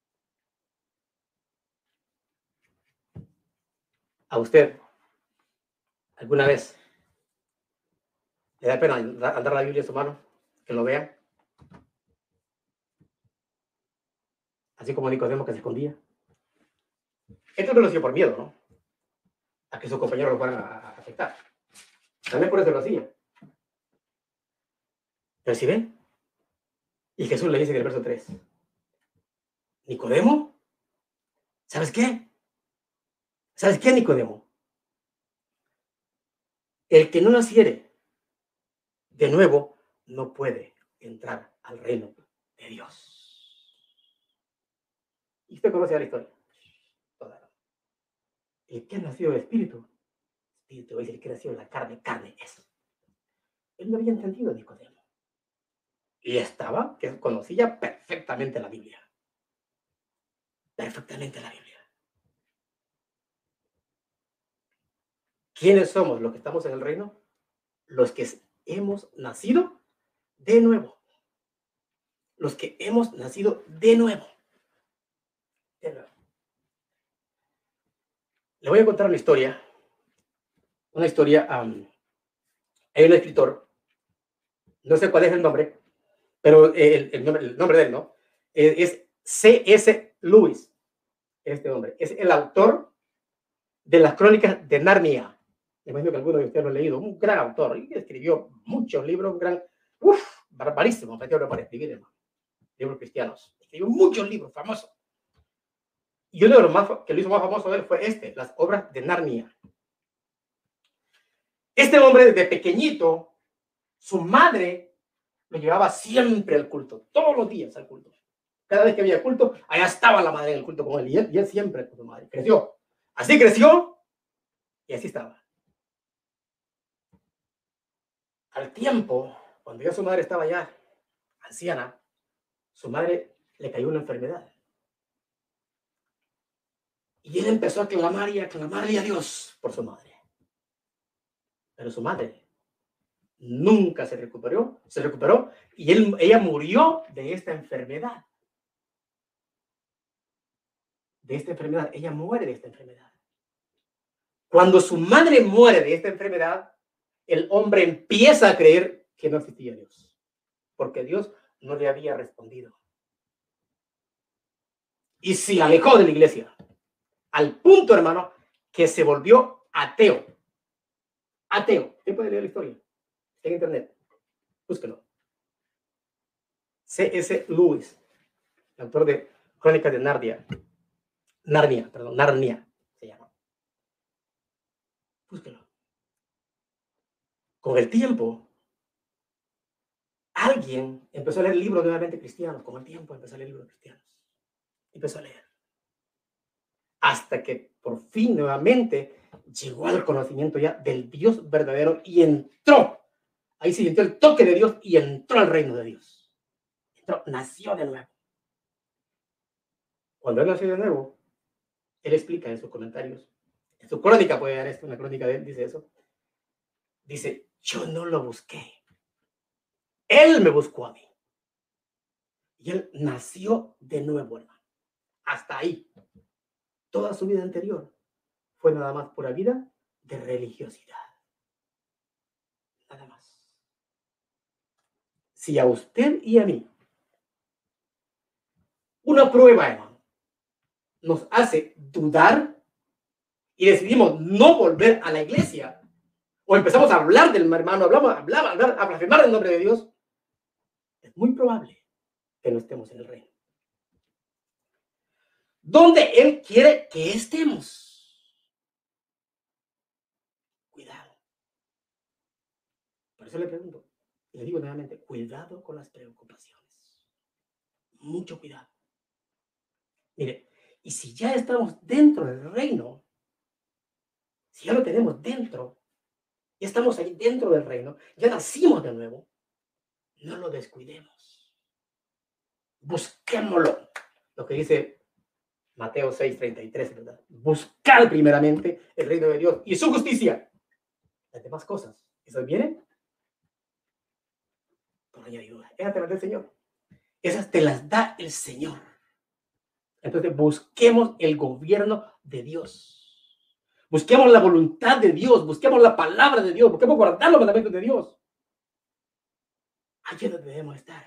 ¿A usted alguna vez le da pena andar la Biblia en su mano? Que lo vea. Así como Nicodemo que se escondía. Esto no lo hacía por miedo, ¿no? A que sus compañeros lo fueran a afectar. También por eso lo hacía. Pero si ven, y Jesús le dice en el verso 3, Nicodemo, ¿sabes qué? ¿Sabes qué, Nicodemo? El que no naciere de nuevo no puede entrar al reino de Dios. Y usted conoce la historia. Toda. El que ha nacido del Espíritu, Espíritu es el que nació de la carne, carne es. Él no había entendido Nicodemo. Y estaba, que conocía perfectamente la Biblia. Perfectamente la Biblia. ¿Quiénes somos los que estamos en el reino? Los que hemos nacido de nuevo. Los que hemos nacido de nuevo. De nuevo. Le voy a contar una historia. Una historia. Hay un escritor, no sé cuál es el nombre, pero el nombre de él, ¿no? Es C.S. Lewis. Este hombre es el autor de las crónicas de Narnia. Me imagino que alguno de ustedes lo ha leído. Un gran autor. Y escribió muchos libros, un gran. Barbarísimo. Para escribir, hermano. Libros cristianos. Escribió muchos libros famosos. Y uno de los más que lo hizo más famoso de él fue las obras de Narnia. Este hombre, desde pequeñito, su madre lo llevaba siempre al culto, todos los días al culto. Cada vez que había culto, allá estaba la madre en el culto con él. Y él siempre con su madre. Creció. Así creció y así estaba. Al tiempo, cuando ya su madre estaba ya anciana, su madre le cayó una enfermedad. Y él empezó a clamarle a Dios por su madre. Pero su madre nunca se recuperó y ella murió de esta enfermedad. Ella muere de esta enfermedad. Cuando su madre muere de esta enfermedad, el hombre empieza a creer que no existía Dios, porque Dios no le había respondido. Y se alejó de la iglesia, al punto, hermano, que se volvió ateo. Ateo. ¿Usted puede leer la historia? Está en internet. Búsquelo. C.S. Lewis, el autor de Crónicas de Narnia. Narnia se llama. Búsquelo. Con el tiempo, alguien empezó a leer libros nuevamente cristianos. Con el tiempo empezó a leer libros cristianos. Empezó a leer. Hasta que por fin nuevamente llegó al conocimiento ya del Dios verdadero y entró. Ahí se sintió el toque de Dios y entró al reino de Dios. Nació de nuevo. Cuando él nació de nuevo, él explica en sus comentarios, en su crónica, puede dar esto, una crónica de él, dice eso. Dice, yo no lo busqué. Él me buscó a mí. Y él nació de nuevo, hermano. Hasta ahí. Toda su vida anterior fue nada más pura vida de religiosidad. Nada más. Si a usted y a mí una prueba, hermano, nos hace dudar y decidimos no volver a la iglesia, o empezamos a hablar del hermano, a blasfemar el nombre de Dios, es muy probable que no estemos en el reino. Donde Él quiere que estemos. Cuidado. Por eso le pregunto, le digo nuevamente, cuidado con las preocupaciones. Mucho cuidado. Mire, y si ya estamos dentro del reino, si ya lo tenemos dentro, ya estamos ahí dentro del reino, ya nacimos de nuevo, no lo descuidemos. Busquémoslo. Lo que dice Mateo 6:33, ¿verdad? Buscar primeramente el reino de Dios y su justicia. Las demás cosas, esas vienen por añadidura. Esas te las da el Señor. Esas te las da el Señor. Entonces busquemos el gobierno de Dios. Busquemos la voluntad de Dios. Busquemos la palabra de Dios. Busquemos guardar los mandamientos de Dios. Allí es donde debemos estar.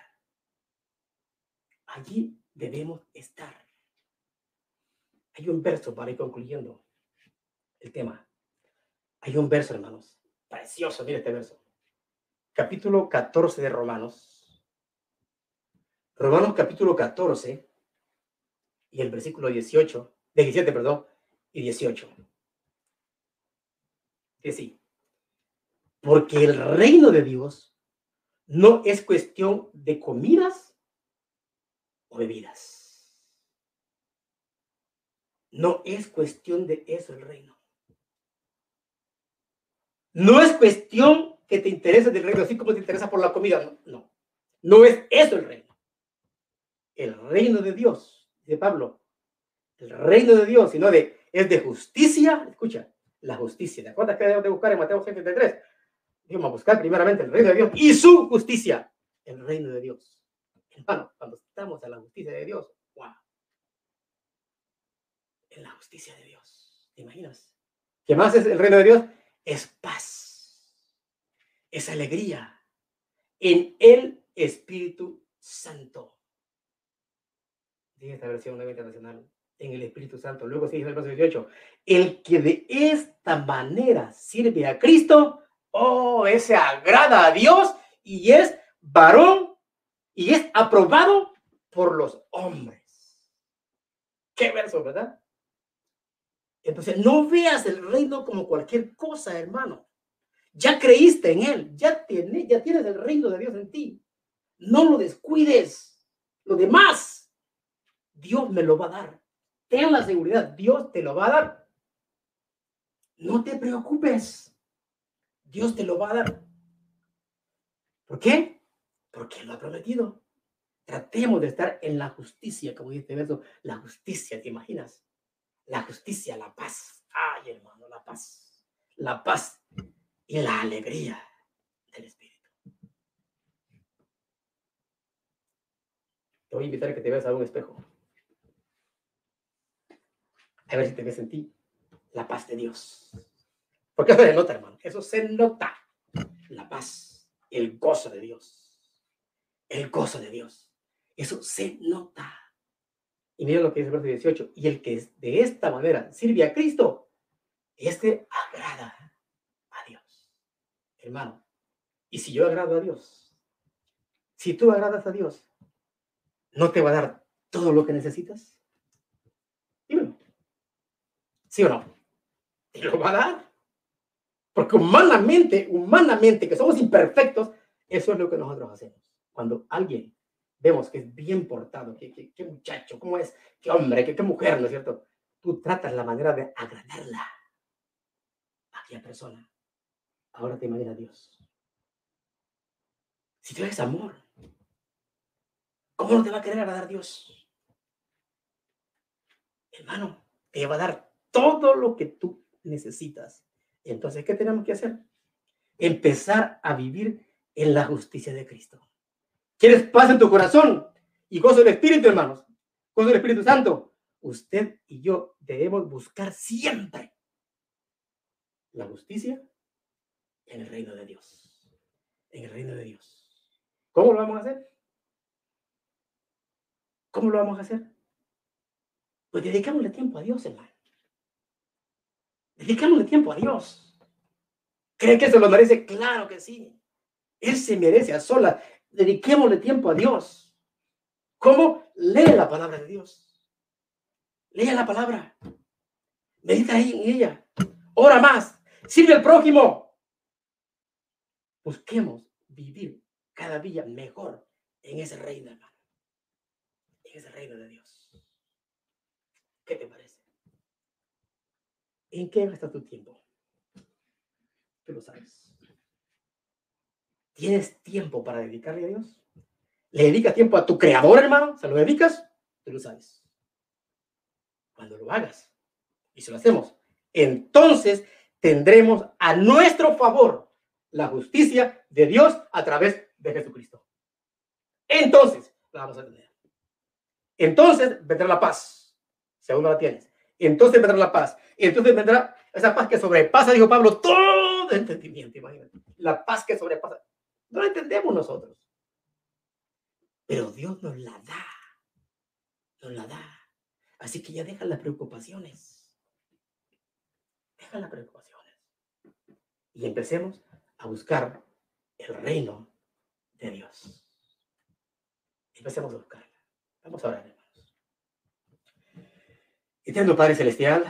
Allí debemos estar. Hay un verso para ir concluyendo el tema. Hay un verso, hermanos. Precioso, mira este verso. Capítulo 14 de Romanos. Romanos capítulo 14 y el versículo 17, perdón, y 18. Es decir, porque el reino de Dios no es cuestión de comidas o bebidas. No es cuestión de eso el reino. No es cuestión que te interese del reino, así como te interesa por la comida. No, no es eso el reino. El reino de Dios, dice Pablo, el reino de Dios, sino es de justicia. Escucha, la justicia. ¿Te acuerdas que debemos de buscar en Mateo 6:33? Debemos buscar primeramente el reino de Dios y su justicia. El reino de Dios. Hermano, cuando estamos en la justicia de Dios, wow. En la justicia de Dios. ¿Te imaginas? ¿Qué más es el reino de Dios? Es paz. Es alegría. En el Espíritu Santo. Dice esta versión nueva internacional. En el Espíritu Santo. Luego sigue el verso 18. El que de esta manera sirve a Cristo, oh, ese agrada a Dios y es varón y es aprobado por los hombres. Qué verso, ¿verdad? Entonces, no veas el reino como cualquier cosa, hermano. Ya creíste en él, ya tienes el reino de Dios en ti. No lo descuides. Lo demás, Dios me lo va a dar. Ten la seguridad, Dios te lo va a dar. No te preocupes. Dios te lo va a dar. ¿Por qué? Porque Él lo ha prometido. Tratemos de estar en la justicia, como dice este verso. La justicia, ¿te imaginas? La justicia, la paz. Ay, hermano, la paz. La paz y la alegría del Espíritu. Te voy a invitar a que te veas a un espejo. A ver si te ves en ti la paz de Dios. Porque eso se nota, hermano. Eso se nota. La paz, el gozo de Dios. El gozo de Dios. Eso se nota. Y mira lo que dice el verso 18. Y el que de esta manera sirve a Cristo, este agrada a Dios. Hermano, y si yo agrado a Dios, si tú agradas a Dios, ¿no te va a dar todo lo que necesitas? Dímelo. ¿Sí o no? Te lo va a dar. Porque humanamente, que somos imperfectos, eso es lo que nosotros hacemos. Cuando alguien vemos que es bien portado, qué muchacho, cómo es, qué hombre, qué mujer, ¿no es cierto? Tú tratas la manera de agradarla a aquella persona. Ahora te imaginas a Dios. Si tú eres amor, ¿cómo no te va a querer agradar Dios? Hermano, te va a dar todo lo que tú necesitas. Entonces, ¿qué tenemos que hacer? Empezar a vivir en la justicia de Cristo. ¿Quieres paz en tu corazón y gozo del Espíritu, hermanos? Gozo del Espíritu Santo. Usted y yo debemos buscar siempre la justicia en el reino de Dios. En el reino de Dios. ¿Cómo lo vamos a hacer? ¿Cómo lo vamos a hacer? Pues dedicámosle tiempo a Dios, hermano. Dedicámosle tiempo a Dios. ¿Cree que se lo merece? Claro que sí. Él se merece a solas. Dediquémosle tiempo a Dios. ¿Cómo? Lee la palabra de Dios. Lee la palabra. Medita ahí en ella. Ora más. Sirve al prójimo. Busquemos vivir cada día mejor en ese reino, hermano. En ese reino de Dios. ¿Qué te parece? ¿En qué gastas tu tiempo? Tú lo sabes. ¿Tienes tiempo para dedicarle a Dios? ¿Le dedicas tiempo a tu creador, hermano? ¿Se lo dedicas? Tú lo sabes. Cuando lo hagas, y si lo hacemos, entonces tendremos a nuestro favor la justicia de Dios a través de Jesucristo. Entonces la vamos a tener. Entonces vendrá la paz, si aún no la tienes. Entonces vendrá la paz. Entonces vendrá esa paz que sobrepasa, dijo Pablo, todo entendimiento. Imagínate. La paz que sobrepasa. No la entendemos nosotros. Pero Dios nos la da. Nos la da. Así que ya deja las preocupaciones. Deja las preocupaciones. Y empecemos a buscar el reino de Dios. Empecemos a buscarla. Vamos a orar, hermanos. Eterno Padre Celestial,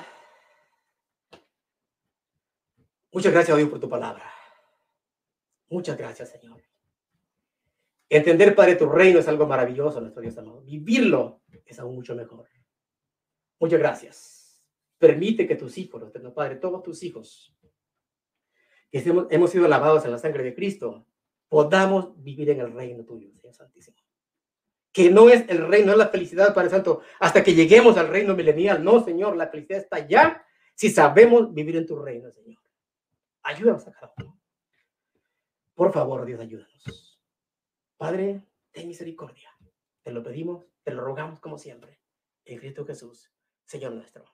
muchas gracias, Dios, por tu palabra. Muchas gracias, Señor. Entender, Padre, tu reino es algo maravilloso, nuestro Dios amado. Vivirlo es aún mucho mejor. Muchas gracias. Permite que tus hijos, Eterno Padre, todos tus hijos, que hemos sido lavados en la sangre de Cristo, podamos vivir en el reino tuyo, Señor Santísimo. Que no es el reino, no es la felicidad, Padre Santo, hasta que lleguemos al reino milenial. No, Señor, la felicidad está allá si sabemos vivir en tu reino, Señor. Ayúdanos a cada uno. Por favor, Dios, ayúdanos. Padre, ten misericordia. Te lo pedimos, te lo rogamos como siempre. En Cristo Jesús, Señor nuestro.